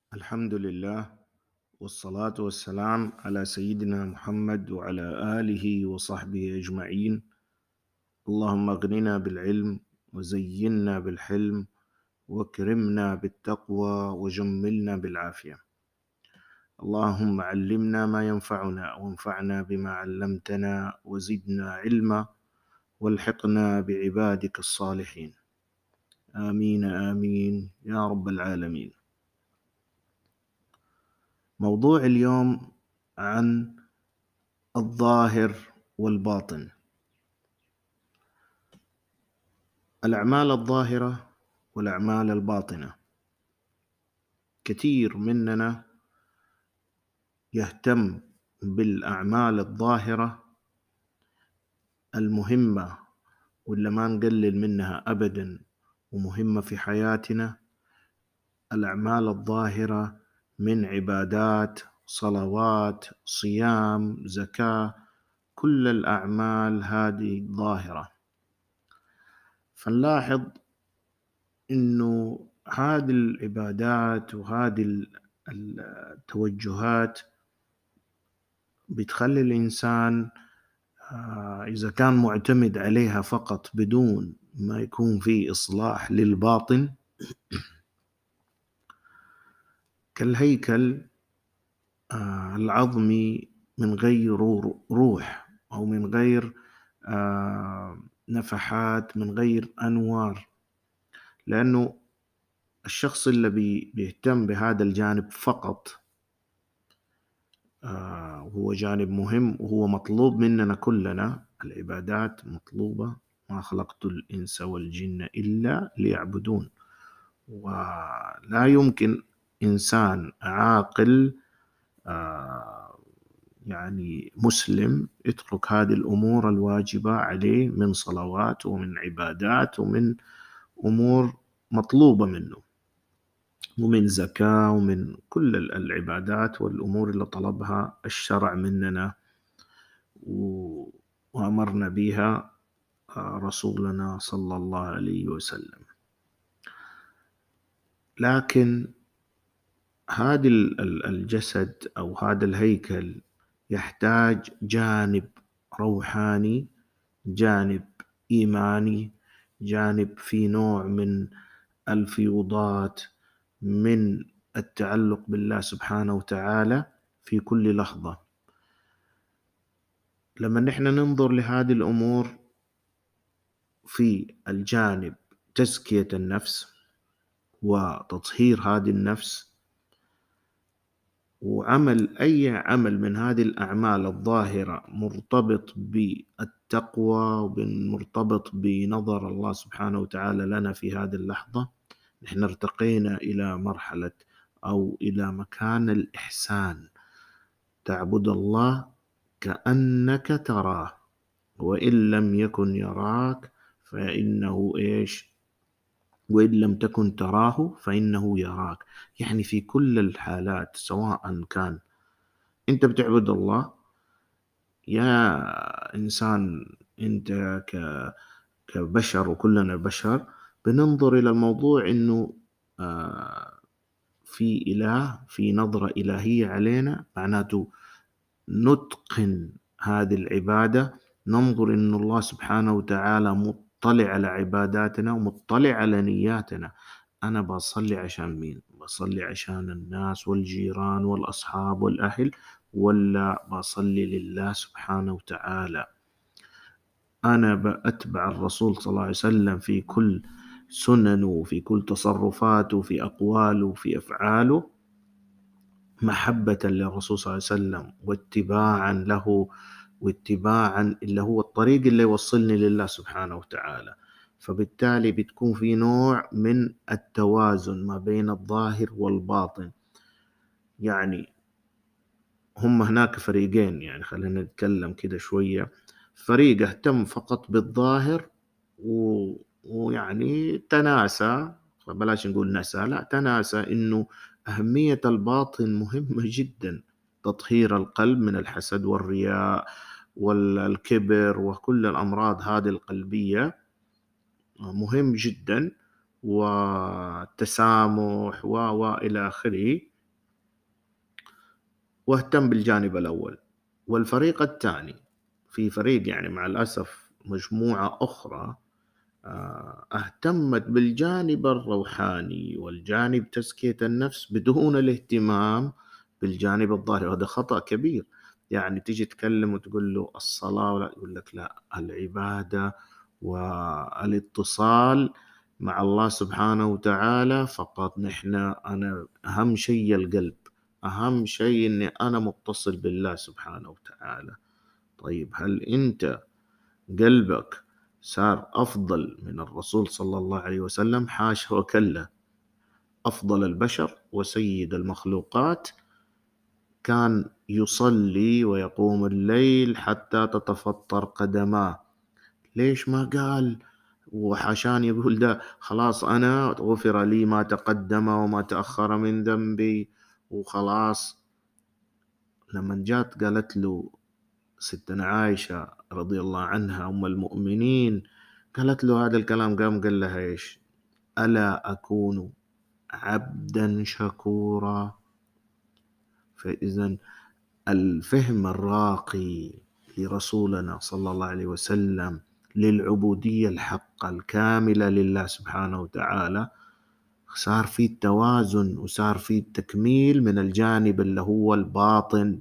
الحمد لله، والصلاة والسلام على سيدنا محمد وعلى آله وصحبه أجمعين. اللهم اغننا بالعلم وزينا بالحلم واكرمنا بالتقوى وجملنا بالعافية. اللهم علمنا ما ينفعنا وانفعنا بما علمتنا وزدنا علما والحقنا بعبادك الصالحين. آمين آمين يا رب العالمين. موضوع اليوم عن الظاهر والباطن. الأعمال الظاهرة والأعمال الباطنة. كثير مننا يهتم بالأعمال الظاهرة المهمة واللي ما نقلل منها أبدا ومهمة في حياتنا. الأعمال الظاهرة من عبادات، صلوات، صيام، زكاة، كل الأعمال هذه ظاهرة. فنلاحظ إنه هذه العبادات وهذه التوجهات بتخلي الإنسان إذا كان معتمد عليها فقط بدون ما يكون في إصلاح للباطن، كالهيكل العظمي من غير روح أو من غير نفحات، من غير أنوار. لأنه الشخص اللي بيهتم بهذا الجانب فقط هو جانب مهم وهو مطلوب مننا كلنا. العبادات مطلوبة، ما خلقت الإنس والجن إلا ليعبدون. ولا يمكن إنسان عاقل يعني مسلم يترك هذه الأمور الواجبة عليه من صلوات ومن عبادات ومن أمور مطلوبة منه، ومن زكاة، ومن كل العبادات والأمور اللي طلبها الشرع مننا وأمرنا بها رسولنا صلى الله عليه وسلم. لكن هذا الجسد أو هذا الهيكل يحتاج جانب روحاني، جانب إيماني، جانب في نوع من الفيوضات، من التعلق بالله سبحانه وتعالى في كل لحظة. لما نحن ننظر لهذه الأمور في الجانب تزكية النفس وتطهير هذه النفس، وعمل أي عمل من هذه الأعمال الظاهرة مرتبط بالتقوى ومرتبط بنظر الله سبحانه وتعالى لنا في هذه اللحظة، نحن ارتقينا إلى مرحلة أو إلى مكان الإحسان. تعبد الله كأنك تراه، وإن لم يكن يراك فإنه إيش؟ وإن لم تكن تراه فإنه يراك. يعني في كل الحالات، سواء كان أنت بتعبد الله يا إنسان، أنت كبشر وكلنا بشر، بننظر إلى الموضوع إنه في إله، في نظرة إلهية علينا. معناته نتقن هذه العبادة، ننظر إن الله سبحانه وتعالى مطلع على عباداتنا ومطلع على نياتنا. أنا بصلي عشان مين؟ بصلي عشان الناس والجيران والأصحاب والأهل، ولا بصلي لله سبحانه وتعالى؟ أنا بأتبع الرسول صلى الله عليه وسلم في كل سننه، في كل تصرفاته، في أقواله، في أفعاله، محبة للرسول صلى الله عليه وسلم واتباعا له، واتباعا اللي هو الطريق اللي يوصلني لله سبحانه وتعالى. فبالتالي بتكون في نوع من التوازن ما بين الظاهر والباطن. يعني هم هناك فريقين، يعني خلينا نتكلم كده شوية. فريق اهتم فقط بالظاهر ويعني تناسى، بلاش نقول نسى، لا تناسى إنه أهمية الباطن مهمة جدا. تطهير القلب من الحسد والرياء والكبر وكل الأمراض هذه القلبية مهم جدا، والتسامح وإلى آخره. واهتم بالجانب الأول. والفريق الثاني، في فريق يعني مع الأسف مجموعة أخرى اهتمت بالجانب الروحاني والجانب تزكية النفس بدون الاهتمام بالجانب الظاهري، وهذا خطأ كبير. يعني تيجي تكلم وتقول له الصلاة، ولا يقول لك لا، العبادة والاتصال مع الله سبحانه وتعالى فقط. أنا أهم شيء القلب، أهم شيء إني أنا متصل بالله سبحانه وتعالى. طيب هل أنت قلبك صار أفضل من الرسول صلى الله عليه وسلم؟ حاشا وكلا. أفضل البشر وسيد المخلوقات كان يصلي ويقوم الليل حتى تتفطر قدماه. ليش ما قال وحاشان يقول ده خلاص أنا غفر لي ما تقدم وما تأخر من ذنبي وخلاص؟ لما جات قالت له ستنا عائشة رضي الله عنها أم المؤمنين، قالت له هذا الكلام، قام قال لها إيش؟ ألا أكون عبدا شكورا؟ فإذا الفهم الراقي لرسولنا صلى الله عليه وسلم للعبودية الحقة الكاملة لله سبحانه وتعالى، صار في التوازن وصار في التكميل من الجانب اللي هو الباطن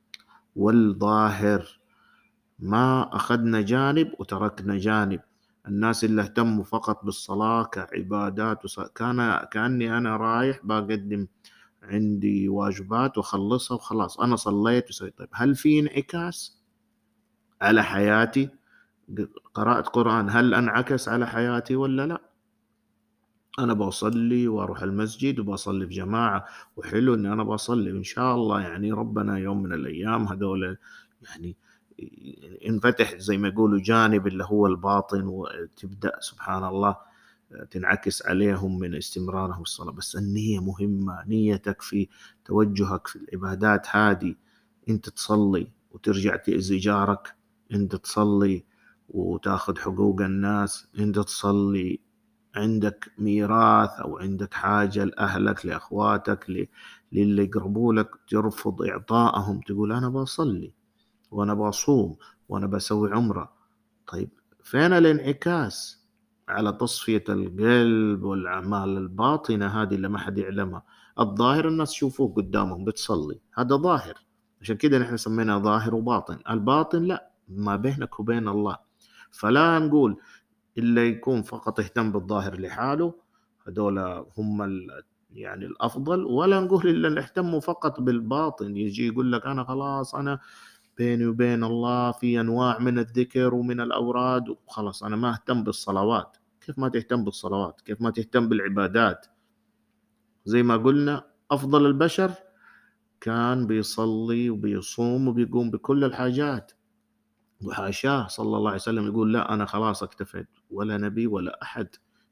والظاهر. ما أخذنا جانب وتركنا جانب. الناس اللي اهتموا فقط بالصلاة كعبادات كأني أنا رايح بقدم عندي واجبات وخلصها وخلاص أنا صليت وسويت. طيب هل في انعكاس على حياتي؟ قرأت قرآن، هل انعكس على حياتي ولا لا؟ أنا بصلي وأروح المسجد وبصلي في جماعة، وحلو إني أنا بصلي، وإن شاء الله يعني ربنا يوم من الأيام هذول يعني انفتح زي ما يقولوا جانب اللي هو الباطن، وتبدأ سبحان الله تنعكس عليهم من استمرارهم في الصلاة. بس النية مهمة، نيتك في توجهك في العبادات هذه. أنت تصلي وترجع تأذي جارك، أنت تصلي وتاخذ حقوق الناس، أنت تصلي عندك ميراث أو عندك حاجة لأهلك لأخواتك للي يقربوا لك ترفض إعطائهم، تقول أنا بصلي وأنا بصوم وأنا بسوي عمرة. طيب فين الانعكاس على تصفية القلب والأعمال الباطنة هذه اللي ما حد يعلمها؟ الظاهر الناس يشوفوه قدامهم بتصلي، هذا ظاهر، عشان كده نحن سمينا ظاهر وباطن. الباطن لا، ما بينك وبين الله. فلا نقول إلا يكون فقط اهتم بالظاهر لحاله، هذول هم يعني الأفضل، ولا نقول إلا اللي اهتموا فقط بالباطن. يجي يقول لك أنا خلاص أنا بيني وبين الله في أنواع من الذكر ومن الأوراد وخلاص أنا ما أهتم بالصلوات. كيف ما تهتم بالصلوات؟ كيف ما تهتم بالعبادات؟ زي ما قلنا أفضل البشر كان بيصلي وبيصوم وبيقوم بكل الحاجات، وحاشاه صلى الله عليه وسلم يقول لا أنا خلاص اكتفيت، ولا نبي ولا أحد،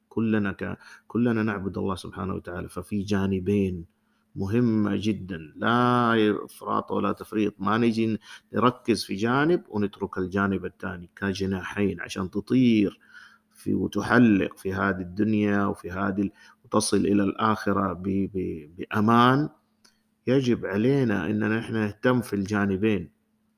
كلنا نعبد الله سبحانه وتعالى. ففي جانبين مهمة جدا، لا إفراط ولا تفريط. ما نجي نركز في جانب ونترك الجانب الثاني، كجناحين عشان تطير وتحلق في هذه الدنيا وفي هذه وتصل إلى الآخرة بأمان. يجب علينا أننا نحن نهتم في الجانبين.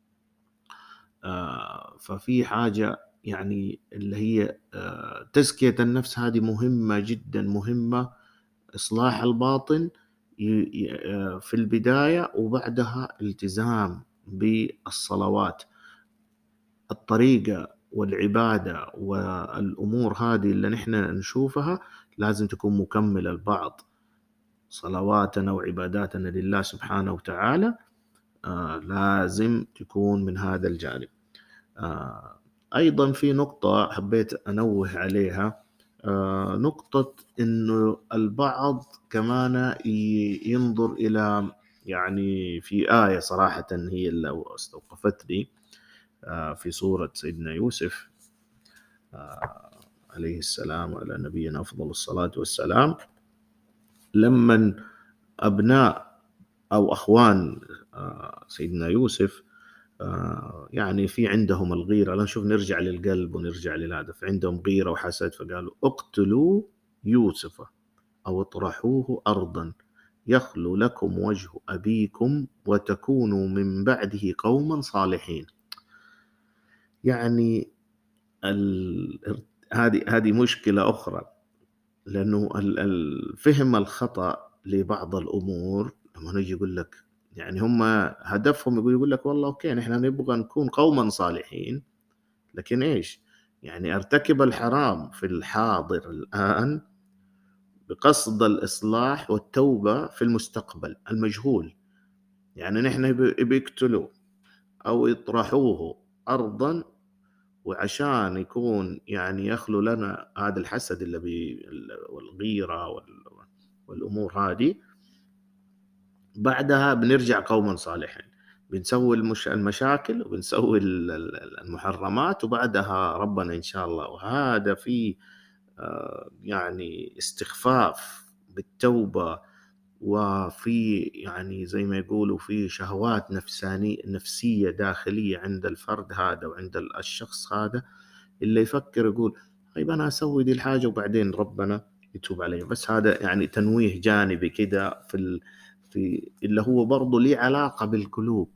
ففي حاجة يعني اللي هي تزكية النفس، هذه مهمة جدا مهمة. إصلاح الباطن في البداية، وبعدها التزام بالصلوات. الطريقة والعبادة والأمور هذه اللي نحن نشوفها لازم تكون مكملة لبعض. صلواتنا وعباداتنا لله سبحانه وتعالى لازم تكون من هذا الجانب. أيضا في نقطة حبيت أنوه عليها، نقطة إنه البعض كمان ينظر إلى، يعني في آية صراحة هي اللي استوقفتني في سورة سيدنا يوسف عليه السلام وعلى نبينا أفضل الصلاة والسلام. لما أبناء أو أخوان سيدنا يوسف يعني في عندهم الغيرة، لا نشوف نرجع للقلب ونرجع للهذا، فعندهم غيرة وحسد، فقالوا اقتلوا يوسف أو اطرحوه أرضا يخلو لكم وجه أبيكم وتكونوا من بعده قوما صالحين. يعني هذه مشكلة أخرى، لأنه الفهم الخطأ لبعض الأمور لما نجي يقول لك، يعني هم هدفهم يقول لك والله أوكي نحن نبغى نكون قوما صالحين، لكن إيش؟ يعني أرتكب الحرام في الحاضر الآن بقصد الإصلاح والتوبة في المستقبل المجهول. يعني نحن بيقتلوه أو يطرحوه أرضا، وعشان يكون يعني يخلو لنا هذا الحسد اللي والغيرة والأمور هذه، بعدها بنرجع قوما صالحين، بنسوي المشاكل وبنسوي المحرمات، وبعدها ربنا إن شاء الله. وهذا في يعني استخفاف بالتوبة، وفي يعني زي ما يقولوا في شهوات نفسية داخلية عند الفرد هذا وعند الشخص هذا، اللي يفكر يقول طيب أنا أسوي دي الحاجة وبعدين ربنا يتوب علي. بس هذا يعني تنويه جانبي كده في اللي هو برضه ليه علاقة بالقلوب.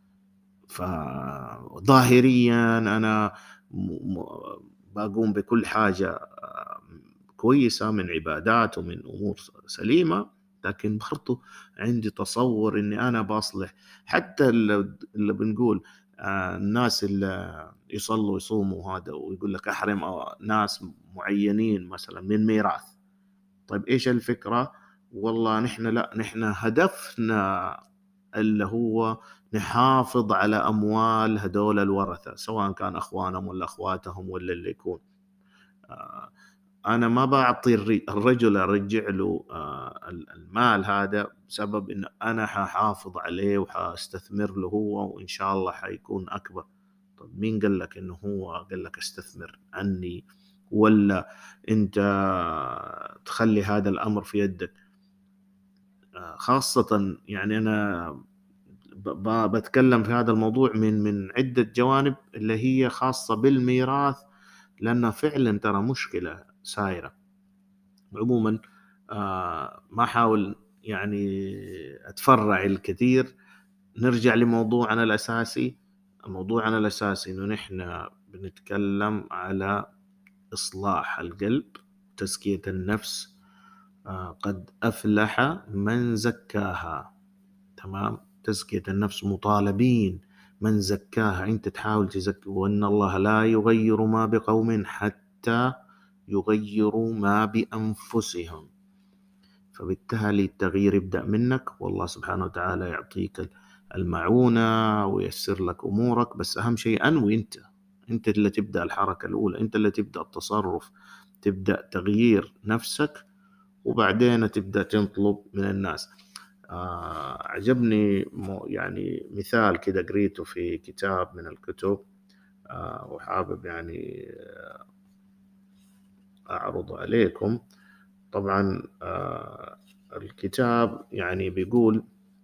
فظاهريا أنا بقوم بكل حاجة كويسة من عبادات ومن أمور سليمة، لكن برضو عندي تصور أني أنا بصلح. حتى اللي بنقول الناس اللي يصلوا يصوموا هذا ويقول لك أحرم ناس معينين مثلا من ميراث، طيب إيش الفكرة؟ والله نحن هدفنا اللي هو نحافظ على أموال هدول الورثة، سواء كان أخوانهم ولا أخواتهم ولا اللي يكون. أنا ما بعطي الرجل أرجع له المال هذا بسبب إن أنا ححافظ عليه وحاستثمر له هو وإن شاء الله حيكون أكبر. طب مين قال لك إنه هو قال لك استثمر عني؟ ولا أنت تخلي هذا الأمر في يدك؟ خاصة يعني أنا بتكلم في هذا الموضوع من عدة جوانب اللي هي خاصة بالميراث، لأنها فعلا ترى مشكلة سائرة. عموما ما حاول يعني أتفرع الكثير، نرجع لموضوعنا الأساسي. موضوعنا الأساسي إنه نحن بنتكلم على إصلاح القلب، تزكية النفس. قد أفلح من زكاها. تمام، تزكية النفس مطالبين من زكاها، أنت تحاول تزكي، وأن الله لا يغير ما بقوم حتى يغيروا ما بأنفسهم. فبالتالي التغيير يبدأ منك، والله سبحانه وتعالى يعطيك المعونة ويسر لك أمورك. بس أهم شيء أنوي أنت اللي تبدأ الحركة الأولى، أنت اللي تبدأ التصرف، تبدأ تغيير نفسك، وبعدين تبدأ تطلب من الناس. عجبني يعني مثال كده قريته في كتاب من الكتب، وحابب يعني أعرض عليكم. طبعا الكتاب يعني بيقول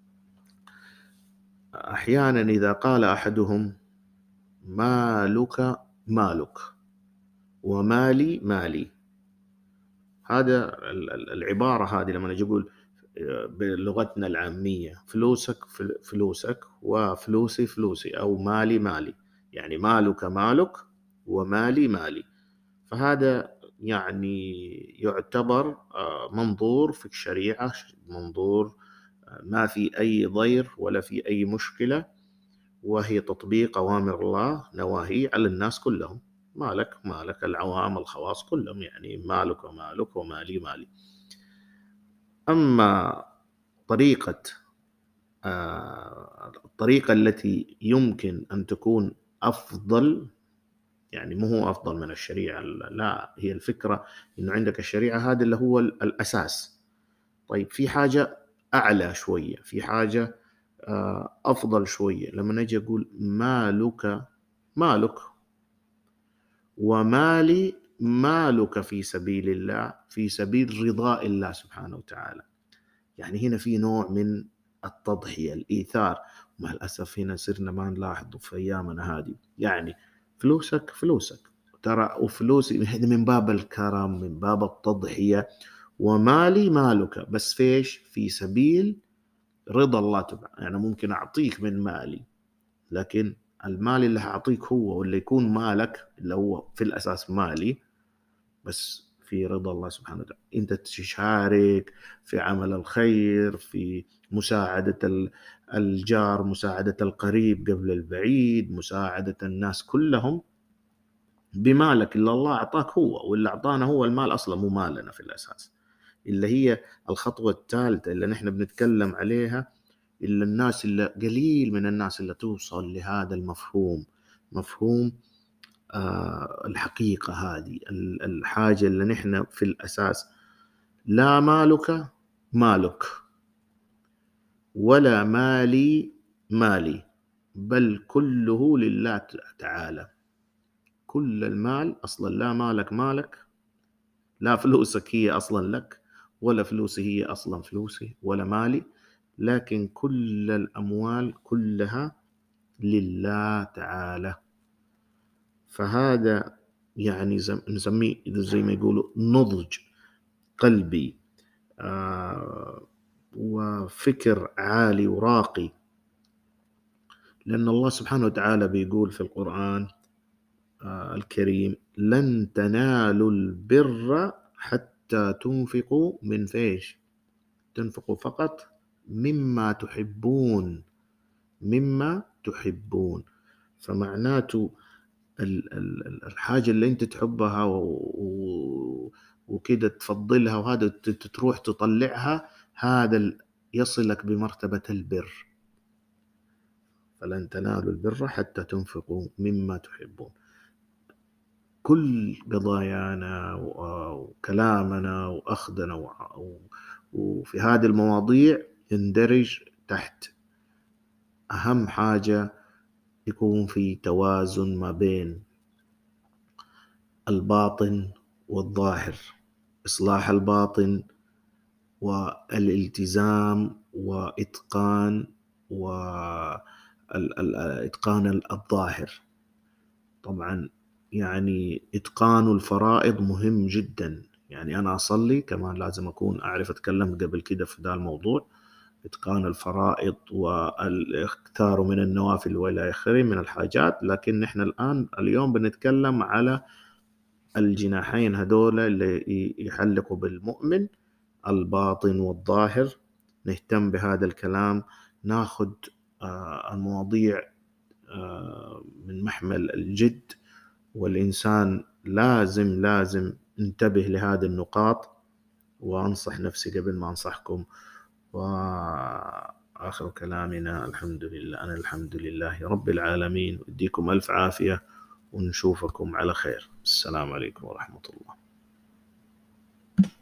أحيانا إذا قال أحدهم مالك مالك ومالي مالي، هذا العبارة هذه لما نجي أقول بلغتنا العامية فلوسك فلوسك وفلوسي فلوسي، أو مالي مالي، يعني مالك مالك ومالي مالي. فهذا يعني يعتبر منظور في الشريعة، منظور ما في أي ضير ولا في أي مشكلة، وهي تطبيق أوامر الله نواهي على الناس كلهم. مالك مالك، العوام الخواص كلهم، يعني مالك ومالك ومالي مالي. أما الطريقة التي يمكن أن تكون أفضل، يعني مو هو أفضل من الشريعة، لا، هي الفكرة إنه عندك الشريعة هذا اللي هو الأساس. طيب في حاجة أعلى شوية، في حاجة أفضل شوية. لما نجي أقول مالك مالك ومالي مالك في سبيل الله، في سبيل رضاء الله سبحانه وتعالى، يعني هنا في نوع من التضحية، الإيثار. مع الأسف هنا صرنا ما نلاحظه في أيامنا هذه. يعني فلوسك فلوسك ترى، وفلوسي من باب الكرم، من باب التضحية، ومالي مالك، بس فيش في سبيل رضا الله تبع. يعني ممكن أعطيك من مالي، لكن المال اللي هعطيك هو واللي يكون مالك اللي هو في الأساس مالي، بس في رضا الله سبحانه وتعالى. أنت تشارك في عمل الخير، في مساعدة الجار، مساعدة القريب قبل البعيد، مساعدة الناس كلهم بمالك اللي الله أعطاك هو، واللي أعطانا هو المال أصلا مو مالنا في الأساس، اللي هي الخطوة الثالثة اللي نحن بنتكلم عليها. إلا الناس اللي قليل من الناس اللي توصل لهذا المفهوم، مفهوم الحقيقة هذه الحاجة اللي نحن في الأساس لا مالك مالك ولا مالي مالي، بل كله لله تعالى. كل المال أصلا لا مالك مالك، لا فلوسك هي أصلا لك، ولا فلوسي هي أصلا فلوسي، ولا مالي، لكن كل الأموال كلها لله تعالى. فهذا يعني نسميه زي ما يقولوا نضج قلبي، وفكر عالي وراقي. لأن الله سبحانه وتعالى بيقول في القرآن الكريم: لن تنالوا البر حتى تنفقوا من فيش، تنفقوا فقط مما تحبون، مما تحبون. فمعناته الحاجة اللي انت تحبها وكده تفضلها، وهذا تروح تطلعها، هذا يصلك بمرتبة البر. فلن تنالوا البر حتى تنفقوا مما تحبون. كل قضايانا وكلامنا وأخذنا وفي هذه المواضيع يندرج تحت أهم حاجة يكون في توازن ما بين الباطن والظاهر، إصلاح الباطن والالتزام وإتقان الظاهر. طبعا يعني إتقان الفرائض مهم جدا. يعني أنا أصلي كمان لازم أكون أعرف أتكلم قبل كده في ذا الموضوع، إتقان الفرائض والاختار من النوافل وإلى آخره من الحاجات. لكن نحن اليوم بنتكلم على الجناحين هذول اللي يحلقوا بالمؤمن، الباطن والظاهر. نهتم بهذا الكلام، ناخذ المواضيع من محمل الجد، والإنسان لازم انتبه لهذه النقاط. وأنصح نفسي قبل ما أنصحكم. وآخر كلامنا الحمد لله، أنا الحمد لله رب العالمين. وديكم ألف عافية، ونشوفكم على خير. السلام عليكم ورحمة الله.